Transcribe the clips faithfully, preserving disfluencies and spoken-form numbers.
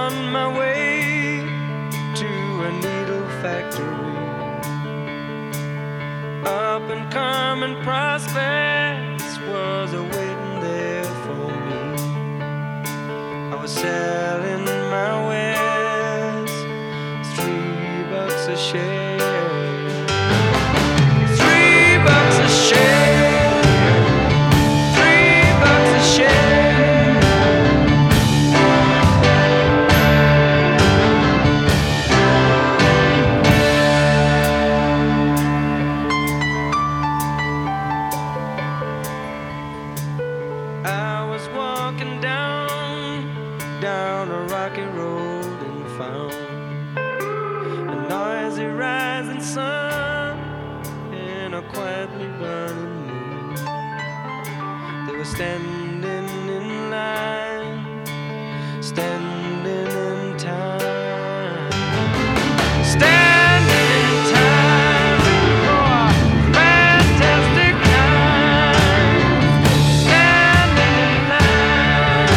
on my way to a needle factory. Up and coming prospects was awaiting there for me. I was selling my wares, three bucks a share. Three bucks a share. Three bucks a share. I was walking down, down a rocky road and found a noisy rising sun and a quietly burning moon. They were standing in line, standing in time, standing in time for a fantastic night, standing in line.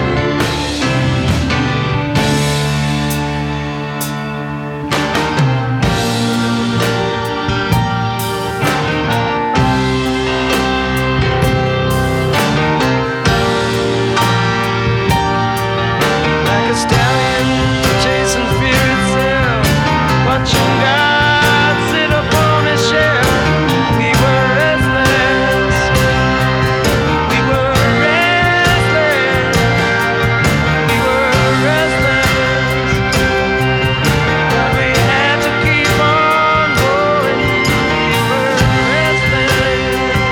Like a stallion chasing fear itself, watching God sit upon his shelf. We were restless, we were restless, we were restless, but we had to keep on going. We were restless.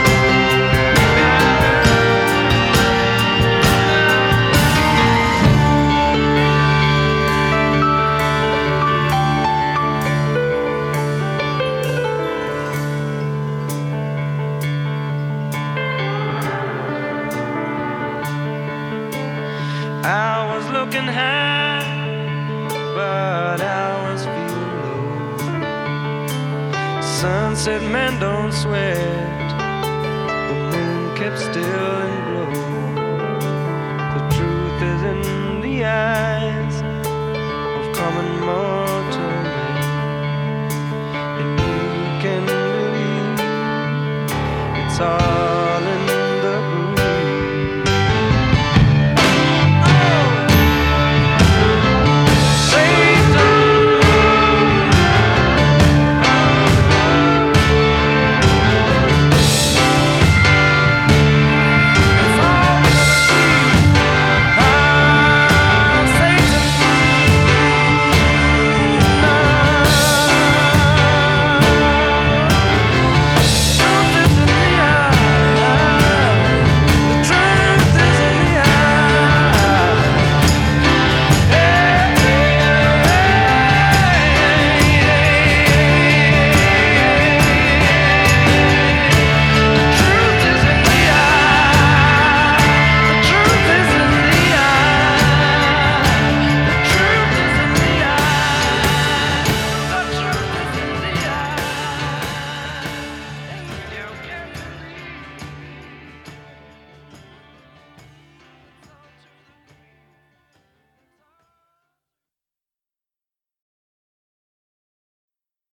I was looking high, but I was feeling low. Sunset man don't sweat, the moon kept still and glowed. The truth is in the eyes of common mortal men, and you can believe it's all